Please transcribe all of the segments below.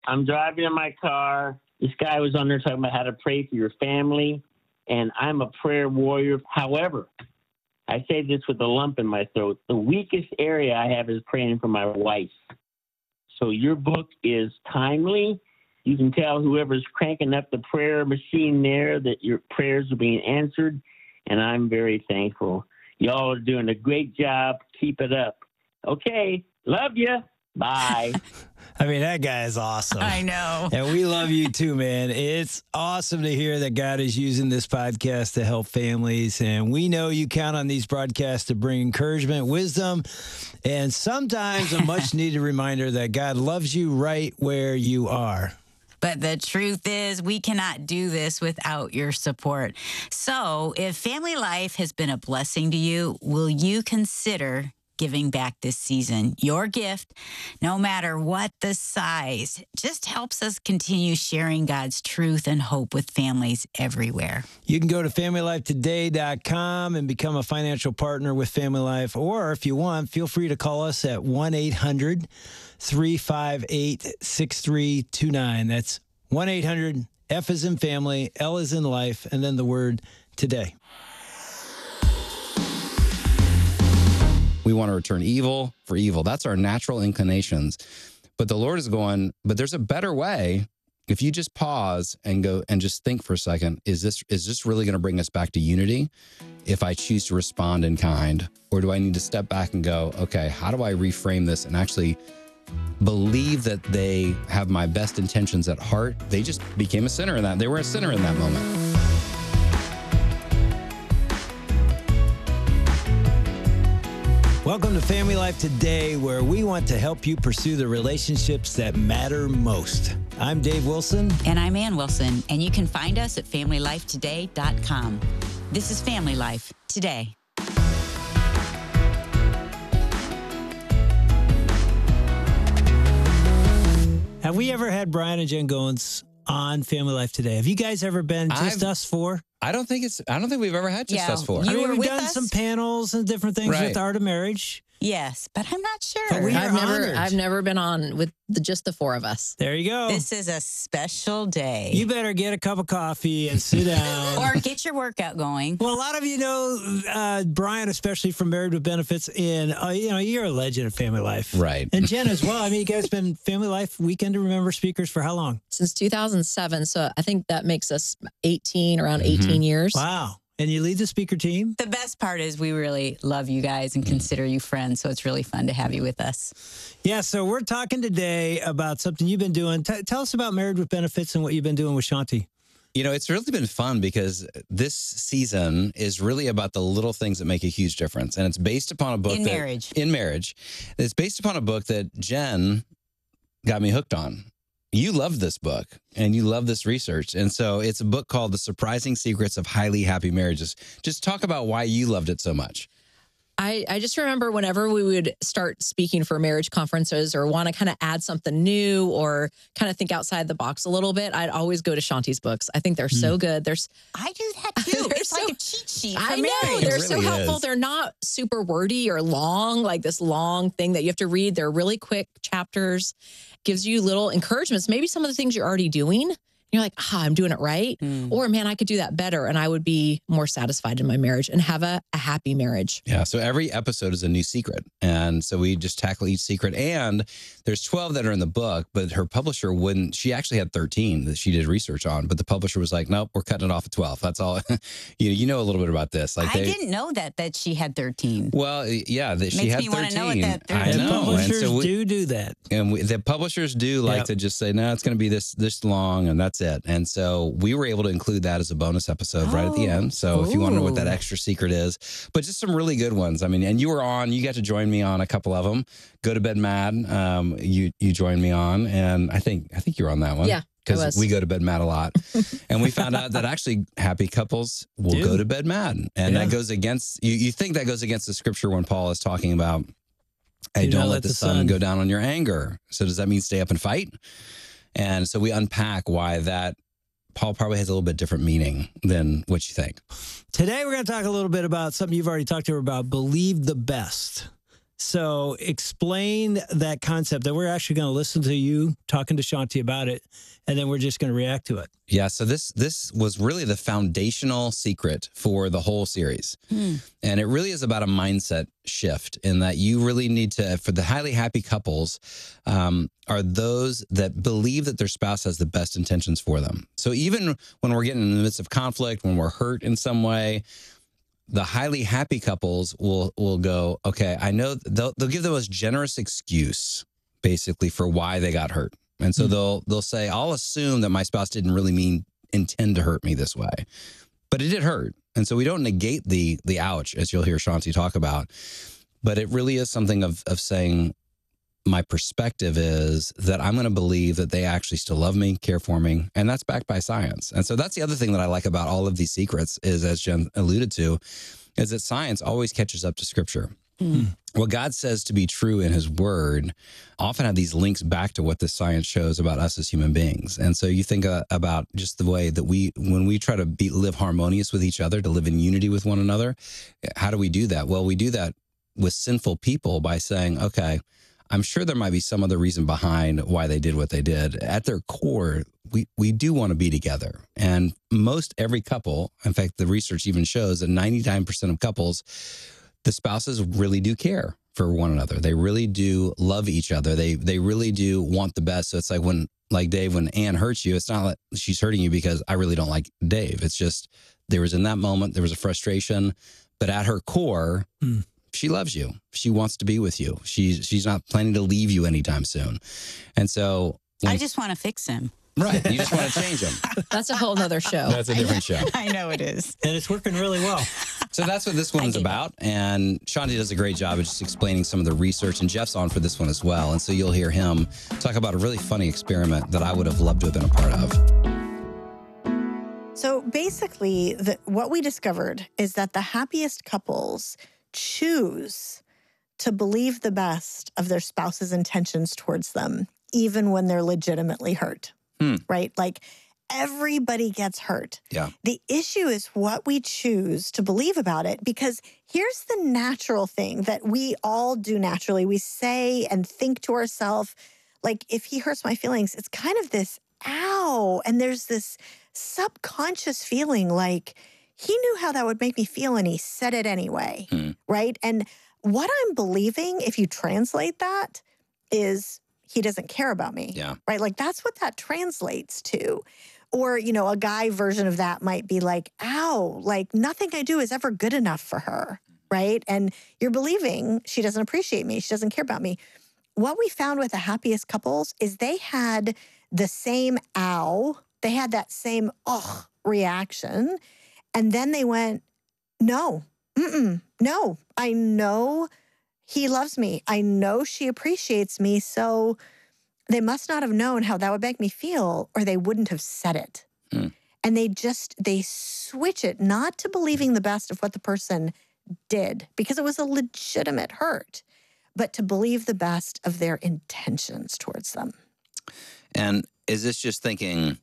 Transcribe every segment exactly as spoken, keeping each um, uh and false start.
I'm driving in my car. This guy was on there talking about how to pray for your family, and I'm a prayer warrior. However, I say this with a lump in my throat. The weakest area I have is praying for my wife. So your book is timely. You can tell whoever's cranking up the prayer machine there that your prayers are being answered, and I'm very thankful. Y'all are doing a great job. Keep it up. Okay. Love you. Bye. I mean, that guy is awesome. I know. And we love you too, man. It's awesome to hear that God is using this podcast to help families. And we know you count on these broadcasts to bring encouragement, wisdom, and sometimes a much needed reminder that God loves you right where you are. But the truth is, we cannot do this without your support. So if Family Life has been a blessing to you, will you consider giving back this season? Your gift, no matter what the size, just helps us continue sharing God's truth and hope with families everywhere. You can go to family life today dot com and become a financial partner with Family Life. Or if you want, feel free to call us at one eight hundred three five eight six three two nine. That's one eight hundred F as in family, L as in life, and then the word today. We want to return evil for evil. That's our natural inclinations. But the Lord is going, but there's a better way. If you just pause and go and just think for a second, is this is this really going to bring us back to unity if I choose to respond in kind? Or do I need to step back and go, okay, how do I reframe this and actually believe that they have my best intentions at heart? They just became a sinner in that. They were a sinner in that moment. Welcome to Family Life Today, where we want to help you pursue the relationships that matter most. I'm Dave Wilson. And I'm Ann Wilson. And you can find us at family life today dot com. This is Family Life Today. Have we ever had Brian and Jen Goins on Family Life Today? Have you guys ever been just I've, us four? I don't think it's, I don't think we've ever had just Yeah, us four. you I mean, were we've with done us? some panels and different things Right. with Art of Marriage. Yes, but I'm not sure. But we are I've never, honored. I've never been on with the, just the four of us. There you go. This is a special day. You better get a cup of coffee and sit down. Or get your workout going. Well, a lot of you know uh, Brian, especially from Married with Benefits, and uh, you know you're a legend of Family Life, Right? And Jen as well. I mean, you guys been Family Life Weekend to Remember speakers for how long? Since two thousand seven. So I think that makes us eighteen, around eighteen years. Wow! And you lead the speaker team. The best part is we really love you guys and consider you friends, so it's really fun to have you with us. Yeah, so we're talking today about something you've been doing. T- tell us about Married with Benefits and what you've been doing with Shanti. You know, it's really been fun because this season is really about the little things that make a huge difference. And it's based upon a book In that, marriage. In marriage. It's based upon a book that Jen got me hooked on. You love this book and you love this research. And so it's a book called The Surprising Secrets of Highly Happy Marriages. Just talk about why you loved it so much. I, I just remember whenever we would start speaking for marriage conferences or want to kind of add something new or kind of think outside the box a little bit, I'd always go to Shanti's books. I think they're so good. There's, I do that too. They're It's so- like a cheat sheet for I know marriage. they're It so really helpful. is. They're not super wordy or long, like this long thing that you have to read. They're really quick chapters, gives you little encouragements. Maybe some of the things you're already doing. You're like, ah, I'm doing it right. Mm. Or, man, I could do that better. And I would be more satisfied in my marriage and have a, a happy marriage. Yeah. So every episode is a new secret. And so we just tackle each secret. And there's twelve that are in the book, but her publisher wouldn't, she actually had thirteen that she did research on, but the publisher was like, nope, we're cutting it off at twelve. That's all. you, you know a little bit about this. Like I they, didn't know that that she had thirteen. Well, yeah, that she Makes had me wanna thirteen. know what that I And thirteen know. And publishers so we, do do that. and we, the publishers do like Yep. to just say, no, it's going to be this this long and that's it. And so we were able to include that as a bonus episode right at the Oh. end. So if you want to know what that Ooh. extra secret is, but just some really good ones. I mean, and you were on, you got to join me on a couple of them. Go to Bed Mad. Um, you you joined me on, and I think I think you were on that one. Yeah, I because was. we go to bed mad a lot, and we found out that actually happy couples will Do. go to bed mad, and Yeah. that goes against you. You think that goes against the scripture when Paul is talking about, hey, Do don't not let the, sun, sun. go down on your anger. So does that mean stay up and fight? And so we unpack why that Paul probably has a little bit different meaning than what you think. Today, we're going to talk a little bit about something you've already talked to her about, believe the best. So explain that concept that we're actually going to listen to you talking to Shanti about it, and then we're just going to react to it. Yeah, so this this was really the foundational secret for the whole series. Hmm. And it really is about a mindset shift in that you really need to, for the highly happy couples, um, are those that believe that their spouse has the best intentions for them. So even when we're getting in the midst of conflict, when we're hurt in some way, the highly happy couples will will go, okay, I know they'll they'll give the most generous excuse basically for why they got hurt. And so mm-hmm. they'll they'll say, I'll assume that my spouse didn't really mean intend to hurt me this way, but it did hurt. And so we don't negate the the ouch, as you'll hear Shanti talk about, but it really is something of of saying, my perspective is that I'm going to believe that they actually still love me, care for me, and that's backed by science. And so that's the other thing that I like about all of these secrets is, as Jen alluded to, is that science always catches up to scripture. Mm. What God says to be true in his word often have these links back to what the science shows about us as human beings. And so you think uh, about just the way that we, when we try to be, live harmonious with each other, to live in unity with one another, how do we do that? Well, we do that with sinful people by saying, okay, I'm sure there might be some other reason behind why they did what they did. At their core, we, we do want to be together. And most every couple, in fact, the research even shows that ninety-nine percent of couples, the spouses really do care for one another. They really do love each other. They they really do want the best. So it's like when, like Dave, when Ann hurts you, it's not like she's hurting you because I really don't like Dave. It's just there was in that moment, there was a frustration. But at her core, mm. she loves you. She wants to be with you. She's she's not planning to leave you anytime soon. And so I just want to fix him. Right. You just want to change him. That's a whole nother show. That's a different show. I know it is. And it's working really well. So that's what this one's about. And Shanti does a great job of just explaining some of the research. And Jeff's on for this one as well. And so you'll hear him talk about a really funny experiment that I would have loved to have been a part of. So basically, the, what we discovered is that the happiest couples choose to believe the best of their spouse's intentions towards them, even when they're legitimately hurt, hmm. right? Like everybody gets hurt. Yeah. The issue is what we choose to believe about it, because here's the natural thing that we all do naturally. We say and think to ourselves, like, if he hurts my feelings, it's kind of this, ow. And there's this subconscious feeling like, he knew how that would make me feel and he said it anyway, hmm. right? And what I'm believing, if you translate that, is he doesn't care about me, yeah. right? Like that's what that translates to. Or, you know, a guy version of that might be like, ow, like nothing I do is ever good enough for her, right? And you're believing she doesn't appreciate me, she doesn't care about me. What we found with the happiest couples is they had the same ow, they had that same ugh reaction. And then they went, no, mm-mm, no, I know he loves me. I know she appreciates me. So they must not have known how that would make me feel, or they wouldn't have said it. Mm. And they just, they switch it, not to believing the best of what the person did, because it was a legitimate hurt, but to believe the best of their intentions towards them. And is this just thinking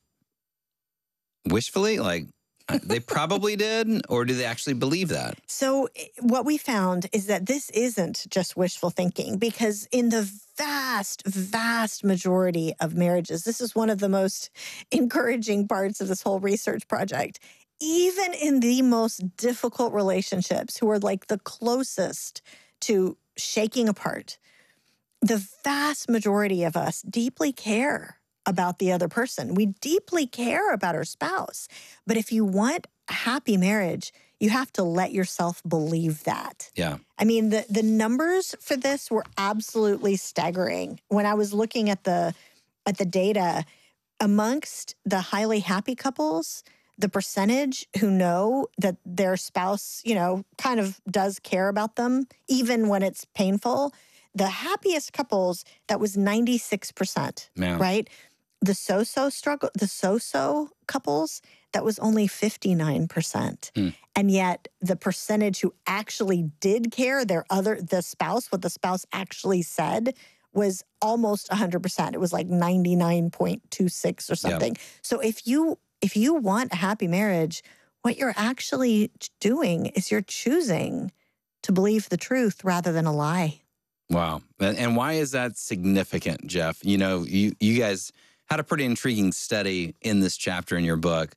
wishfully, like, they probably did, or do they actually believe that? So what we found is that this isn't just wishful thinking, because in the vast, vast majority of marriages, this is one of the most encouraging parts of this whole research project. Even in the most difficult relationships, who are like the closest to shaking apart, the vast majority of us deeply care about the other person. We deeply care about our spouse. But if you want a happy marriage, you have to let yourself believe that. Yeah. I mean, the, the numbers for this were absolutely staggering. When I was looking at the at the data, amongst the highly happy couples, the percentage who know that their spouse, you know, kind of does care about them, even when it's painful, the happiest couples, that was ninety-six percent, yeah. right? The so-so struggle, the so-so couples, that was only fifty-nine percent. Hmm. And yet the percentage who actually did care, their other, the spouse, what the spouse actually said, was almost one hundred percent. It was like ninety-nine point two six or something. Yep. So if you if you want a happy marriage, what you're actually doing is you're choosing to believe the truth rather than a lie. Wow. And, and why is that significant, Jeff? You know, you, you guys had a pretty intriguing study in this chapter in your book.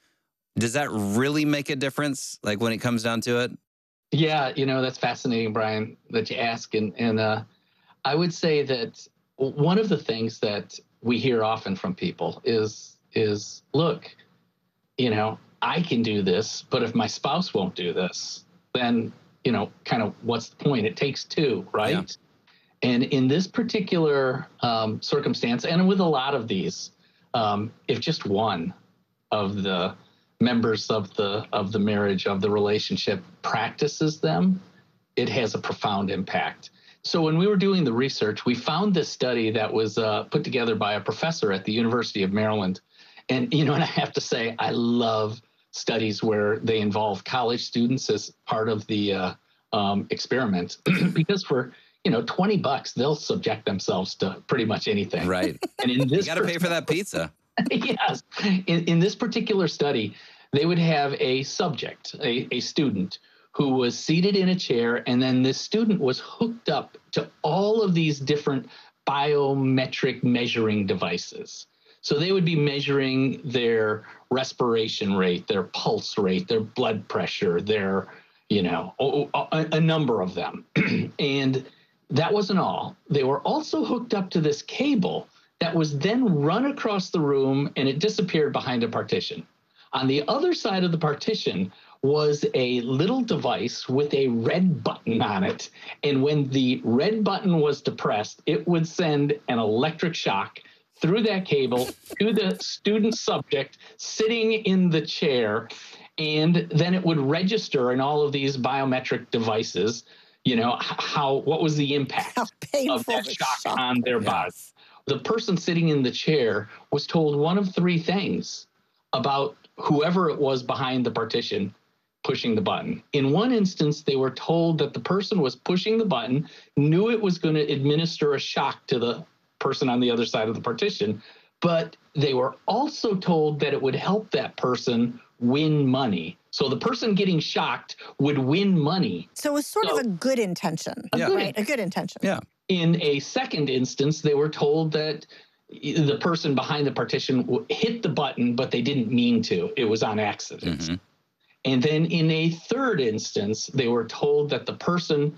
Does that really make a difference, like when it comes down to it? Yeah, you know, that's fascinating, Brian, that you ask. And, and uh, I would say that one of the things that we hear often from people is, is, look, you know, I can do this, but if my spouse won't do this, then, you know, kind of what's the point? It takes two, right? Yeah. And in this particular um, circumstance, and with a lot of these, um, if just one of the members of the of the marriage, of the relationship practices them, it has a profound impact. So when we were doing the research, we found this study that was uh, put together by a professor at the University of Maryland. And, you know, and I have to say, I love studies where they involve college students as part of the uh, um, experiment, because for, you know, twenty bucks, they'll subject themselves to pretty much anything. Right. And in this, you got to pay for that pizza. Yes. In, in this particular study, they would have a subject, a, a student who was seated in a chair, and then this student was hooked up to all of these different biometric measuring devices. So they would be measuring their respiration rate, their pulse rate, their blood pressure, their, you know, a, a number of them. And that wasn't all. They were also hooked up to this cable that was then run across the room, and it disappeared behind a partition. On the other side of the partition was a little device with a red button on it. And when the red button was depressed, it would send an electric shock through that cable to the student subject sitting in the chair. And then it would register in all of these biometric devices, you know, how, what was the impact How painful of that the shock, shock on their body. The person sitting in the chair was told one of three things about whoever it was behind the partition pushing the button. In one instance, they were told that the person was pushing the button, knew it was going to administer a shock to the person on the other side of the partition, but they were also told that it would help that person win money. So the person getting shocked would win money. So it was sort So- of a good intention, A good right? A good intention. Yeah. In a second instance, they were told that the person behind the partition w- hit the button, but they didn't mean to. It was on accident. Mm-hmm. And then in a third instance, they were told that the person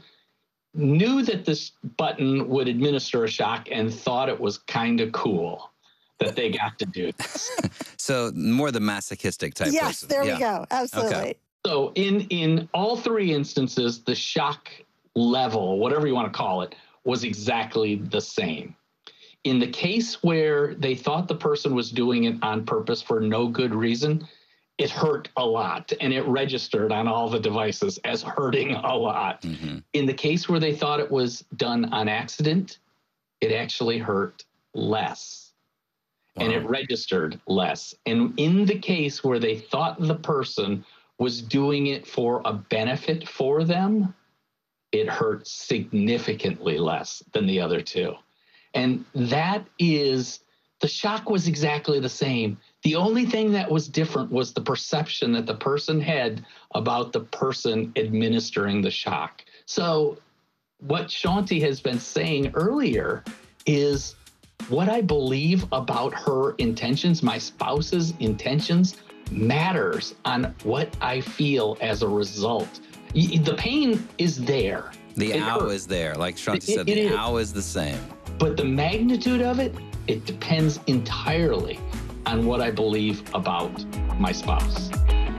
knew that this button would administer a shock and thought it was kind of cool that they got to do this. So more the masochistic type Yes, person. there Yeah. we go. Absolutely. Okay. So in, in all three instances, the shock level, whatever you want to call it, was exactly the same. In the case where they thought the person was doing it on purpose for no good reason, it hurt a lot, and it registered on all the devices as hurting a lot. Mm-hmm. In the case where they thought it was done on accident, it actually hurt less, Wow. and it registered less. And in the case where they thought the person was doing it for a benefit for them, it hurt significantly less than the other two. And that is, the shock was exactly the same. The only thing that was different was the perception that the person had about the person administering the shock. So what Shaunti has been saying earlier is what I believe about her intentions, my spouse's intentions, matters on what I feel as a result. Y- The pain is there. The It ow hurts. is there. Like Shanti It- said, it the is. ow is the same. But the magnitude of it, it depends entirely on what I believe about my spouse.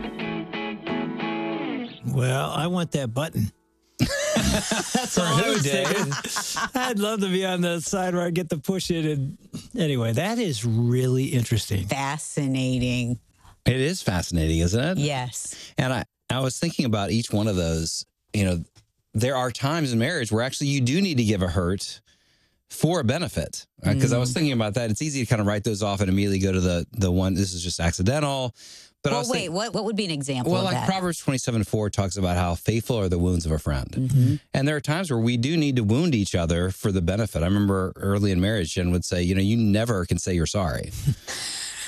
Well, I want that button. That's all I was thinking. I'd love to be on the side where I get to push it. And anyway, that is really interesting. Fascinating. It is fascinating, isn't it? Yes. And I, I was thinking about each one of those. You know, there are times in marriage where actually you do need to give a hurt for a benefit. Because right? mm. I was thinking about that. It's easy to kind of write those off and immediately go to the the one, this is just accidental. But well, I was wait, thinking, what, what would be an example well, of like that? Proverbs twenty-seven four talks about how faithful are the wounds of a friend. Mm-hmm. And there are times where we do need to wound each other for the benefit. I remember early in marriage, Jen would say, you know, you never can say you're sorry.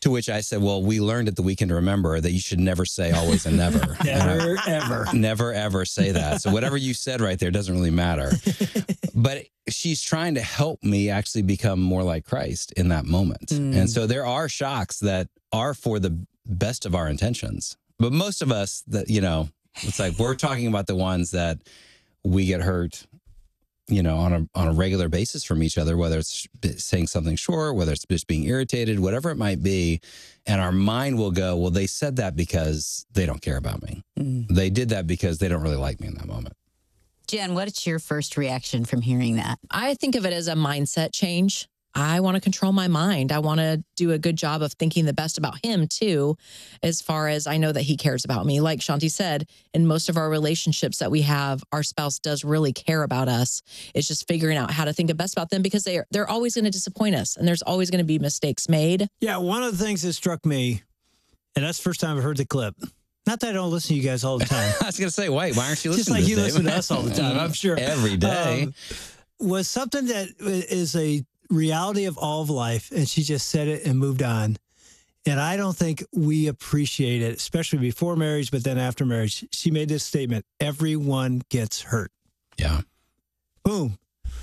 To which I said, well, we learned at the Weekend to Remember that you should never say always and never. Never, ever. Never, ever say that. So whatever you said right there doesn't really matter. But she's trying to help me actually become more like Christ in that moment. Mm. And so there are shocks that are for the best of our intentions. But most of us, that you know, it's like we're talking about the ones that we get hurt, you know, on a on a regular basis from each other, whether it's saying something short, whether it's just being irritated, whatever it might be. And our mind will go, well, they said that because they don't care about me. Mm. They did that because they don't really like me in that moment. Jen, what's your first reaction from hearing that? I think of it as a mindset change. I want to control my mind. I want to do a good job of thinking the best about him too, as far as I know that he cares about me. Like Shanti said, in most of our relationships that we have, our spouse does really care about us. It's just figuring out how to think the best about them because they are, they're always going to disappoint us and there's always going to be mistakes made. Yeah, one of the things that struck me, and that's the first time I've heard the clip. Not that I don't listen to you guys all the time. I was going to say, wait, why aren't you listening just like to this, you Dave? listen to us all the time, I'm sure. Every day. Um, was something that is a reality of all of life, and she just said it and moved on. And I don't think we appreciate it, especially before marriage, but then after marriage. She made this statement: everyone gets hurt. Yeah. Boom.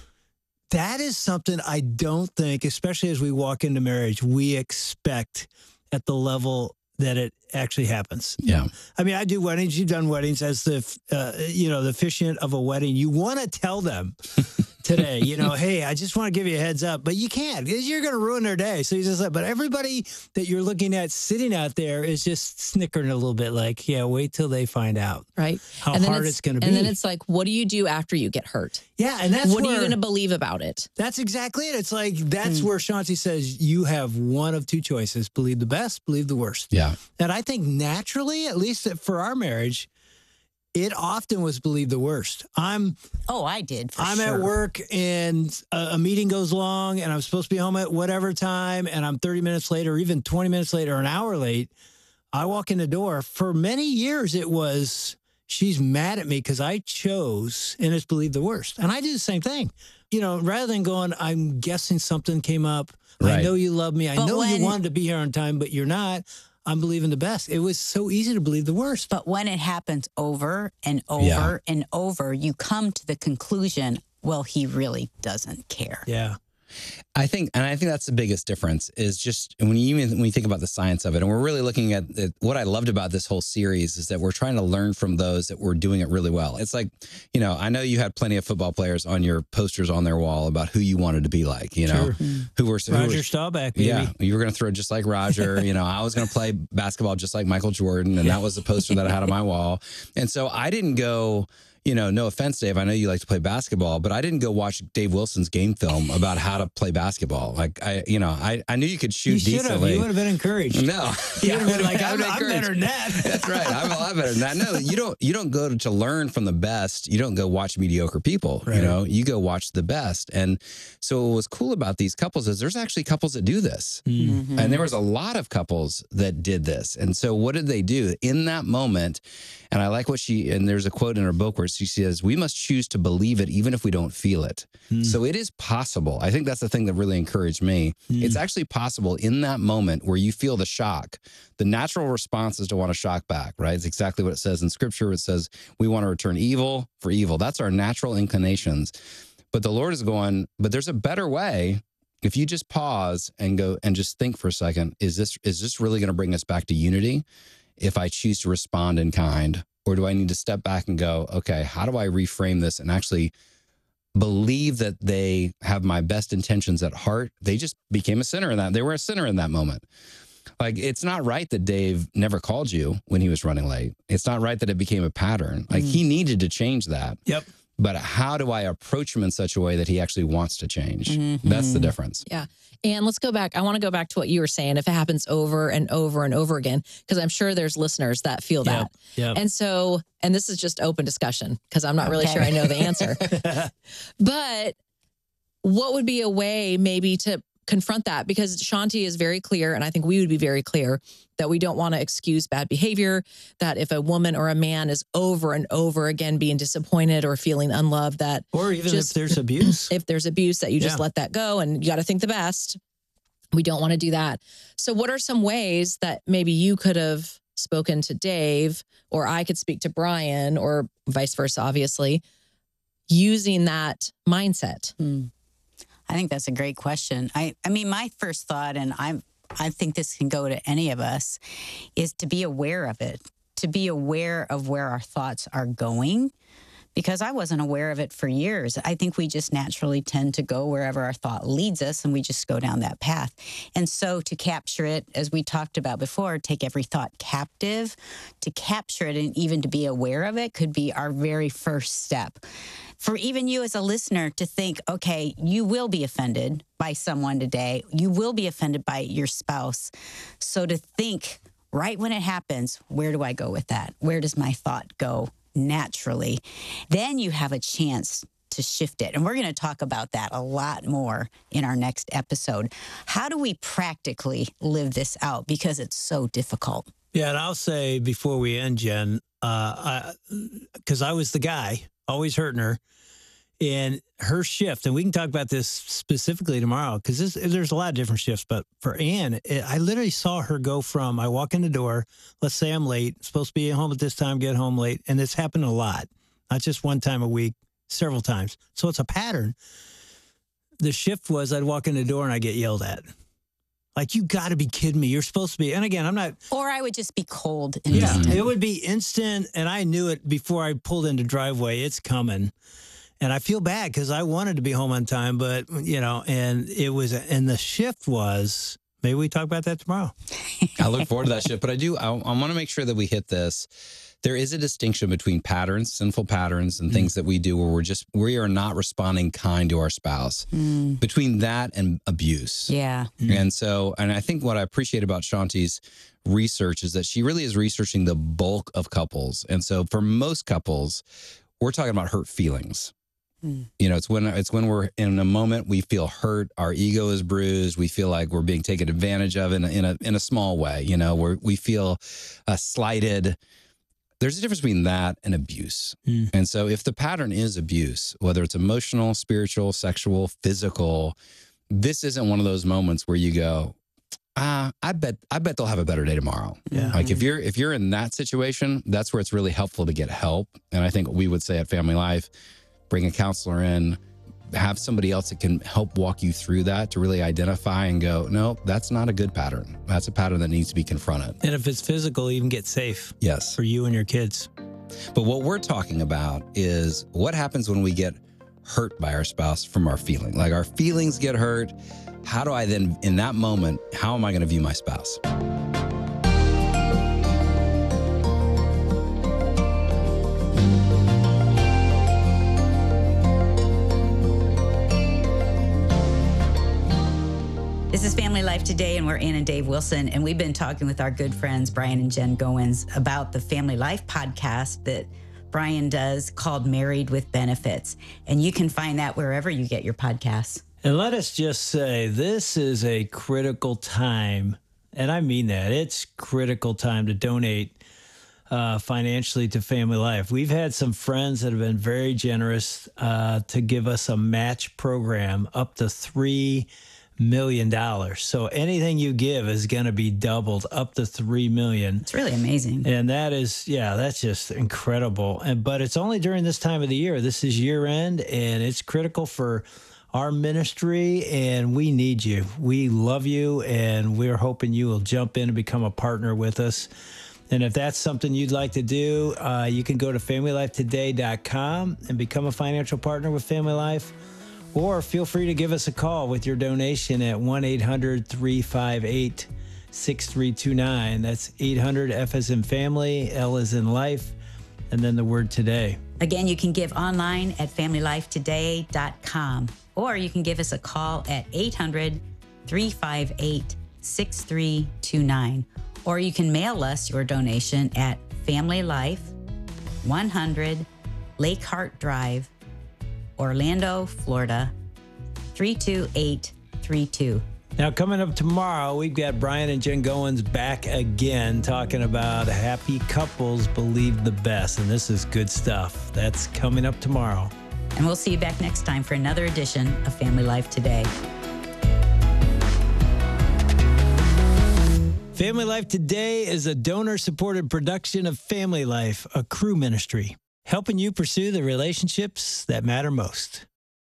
That is something I don't think, especially as we walk into marriage, we expect at the level that it actually happens. Yeah. I mean, I do weddings. You've done weddings. As the, uh, you know, the officiant of a wedding, you want to tell them today, you know, hey, I just want to give you a heads up, but you can't because you're going to ruin their day. So you just like, but everybody that you're looking at sitting out there is just snickering a little bit like, yeah, wait till they find out. Right. How and hard it's, it's going to be. And then it's like, what do you do after you get hurt? Yeah. And that's what where, are you going to believe about it? That's exactly it. It's like, that's mm. where Shanti says you have one of two choices: believe the best, believe the worst. Yeah. And I think naturally, at least for our marriage, it often was believe the worst. I'm oh, I did. For I'm sure. at work and a, a meeting goes long, and I'm supposed to be home at whatever time, and I'm thirty minutes late, or even twenty minutes late, or an hour late. I walk in the door. For many years, it was she's mad at me because I chose, and it's believe the worst. And I do the same thing. You know, rather than going, I'm guessing something came up. Right. I know you love me. I but know when, you wanted to be here on time, but you're not. I'm believing the best. It was so easy to believe the worst. But when it happens over and over yeah. and over, you come to the conclusion, well, he really doesn't care. Yeah. I think, and I think that's the biggest difference is just when you even when you think about the science of it, and we're really looking at it, what I loved about this whole series is that we're trying to learn from those that were doing it really well. It's like, you know, I know you had plenty of football players on your posters on their wall about who you wanted to be like, you know, sure. who were who Roger were, Staubach, baby. Yeah, you were going to throw just like Roger. You know, I was going to play basketball just like Michael Jordan, and that was the poster that I had on my wall. And so I didn't go. You know, no offense, Dave, I know you like to play basketball, but I didn't go watch Dave Wilson's game film about how to play basketball. Like, I, you know, I, I knew you could shoot you decently. You would have been encouraged. No. You would have been like, I'm, I'm better than that. That's right. I'm a lot better than that. No, you don't, you don't go to, to learn from the best. You don't go watch mediocre people, right. You know, you go watch the best. And so what was cool about these couples is there's actually couples that do this. Mm-hmm. And there was a lot of couples that did this. And so what did they do in that moment? And I like what she, and there's a quote in her book where she says, we must choose to believe it even if we don't feel it. Mm. So it is possible. I think that's the thing that really encouraged me. Mm. It's actually possible in that moment where you feel the shock. The natural response is to want to shock back, right? It's exactly what it says in scripture. It says we want to return evil for evil. That's our natural inclinations. But the Lord is going, but there's a better way. If you just pause and go and just think for a second, is this, is this really going to bring us back to unity? If I choose to respond in kind, or do I need to step back and go, okay, how do I reframe this and actually believe that they have my best intentions at heart? They just became a sinner in that. They were a sinner in that moment. Like, it's not right that Dave never called you when he was running late. It's not right that it became a pattern. Like, mm. he needed to change that. Yep. But how do I approach him in such a way that he actually wants to change? Mm-hmm. That's the difference. Yeah. And let's go back. I want to go back to what you were saying. If it happens over and over and over again, because I'm sure there's listeners that feel yep. that. Yep. And so, and this is just open discussion because I'm not okay. really sure I know the answer. But what would be a way maybe to confront that? Because Shanti is very clear, and I think we would be very clear, that we don't want to excuse bad behavior, that if a woman or a man is over and over again being disappointed or feeling unloved, that or even just, if there's abuse, if there's abuse, that you just yeah. let that go, and you got to think the best. We don't want to do that. So what are some ways that maybe you could have spoken to Dave, or I could speak to Brian, or vice versa, obviously, using that mindset? Hmm. I think that's a great question. I, I mean, my first thought, and I'm, I think this can go to any of us, is to be aware of it, to be aware of where our thoughts are going, because I wasn't aware of it for years. I think we just naturally tend to go wherever our thought leads us, and we just go down that path. And so to capture it, as we talked about before, take every thought captive, to capture it and even to be aware of it could be our very first step. For even you as a listener to think, okay, you will be offended by someone today. You will be offended by your spouse. So to think right when it happens, where do I go with that? Where does my thought go naturally? Then you have a chance to shift it. And we're going to talk about that a lot more in our next episode. How do we practically live this out? Because it's so difficult. Yeah, and I'll say before we end, Jen, uh, because I, I was the guy always hurting her, and her shift, and we can talk about this specifically tomorrow because there's a lot of different shifts, but for Ann, it, I literally saw her go from, I walk in the door, let's say I'm late, supposed to be at home at this time, get home late, and it's happened a lot, not just one time a week, several times. So it's a pattern. The shift was I'd walk in the door and I'd get yelled at. Like, you got to be kidding me. You're supposed to be. And again, I'm not. Or I would just be cold. And yeah, distant. It would be instant. And I knew it before I pulled into driveway. It's coming. And I feel bad because I wanted to be home on time. But, you know, and it was, and the shift was, maybe we talk about that tomorrow. I look forward to that shift. But I do, I, I want to make sure that we hit this. There is a distinction between patterns, sinful patterns, and mm. things that we do where we're just, we are not responding kind to our spouse. Mm. Between that and abuse. Yeah. Mm. And so, and I think what I appreciate about Shanti's research is that she really is researching the bulk of couples. And so for most couples, we're talking about hurt feelings. Mm. You know, it's when it's when we're in a moment we feel hurt, our ego is bruised, we feel like we're being taken advantage of in a, in a, in a small way, you know, where we feel uh, slighted. There's a difference between that and abuse. Mm. And so if the pattern is abuse, whether it's emotional, spiritual, sexual, physical, this isn't one of those moments where you go, ah, I bet I bet they'll have a better day tomorrow. Yeah. Like if you're if you're in that situation, that's where it's really helpful to get help. And I think we would say at Family Life, bring a counselor in, have somebody else that can help walk you through that to really identify and go, no, that's not a good pattern. That's a pattern that needs to be confronted. And if it's physical, even get safe. Yes. For you and your kids. But what we're talking about is what happens when we get hurt by our spouse from our feeling. Like our feelings get hurt. How do I then, in that moment, how am I going to view my spouse? This is Family Life Today, and we're Ann and Dave Wilson, and we've been talking with our good friends, Brian and Jen Goins, about the Family Life podcast that Brian does called Married with Benefits. And you can find that wherever you get your podcasts. And let us just say, this is a critical time, and I mean that. It's critical time to donate uh, financially to Family Life. We've had some friends that have been very generous uh, to give us a match program up to three million dollars. So anything you give is going to be doubled up to three million. It's really amazing. And that is, yeah, that's just incredible. And but it's only during this time of the year. This is year end, and it's critical for our ministry, and we need you. We love you, and we're hoping you will jump in and become a partner with us. And if that's something you'd like to do, uh, you can go to family life today dot com and become a financial partner with Family Life. Or feel free to give us a call with your donation at one eight hundred three five eight six three two nine. That's eight hundred F as in family, L as in life, and then the word today. Again, you can give online at family life today dot com, or you can give us a call at eight hundred three five eight six three two nine. Or you can mail us your donation at Family Life, one hundred Lake Hart Drive, Orlando, Florida, three two eight three two. Now, coming up tomorrow, we've got Brian and Jen Goins back again talking about happy couples believe the best. And this is good stuff. That's coming up tomorrow. And we'll see you back next time for another edition of Family Life Today. Family Life Today is a donor-supported production of Family Life, a Cru ministry, helping you pursue the relationships that matter most.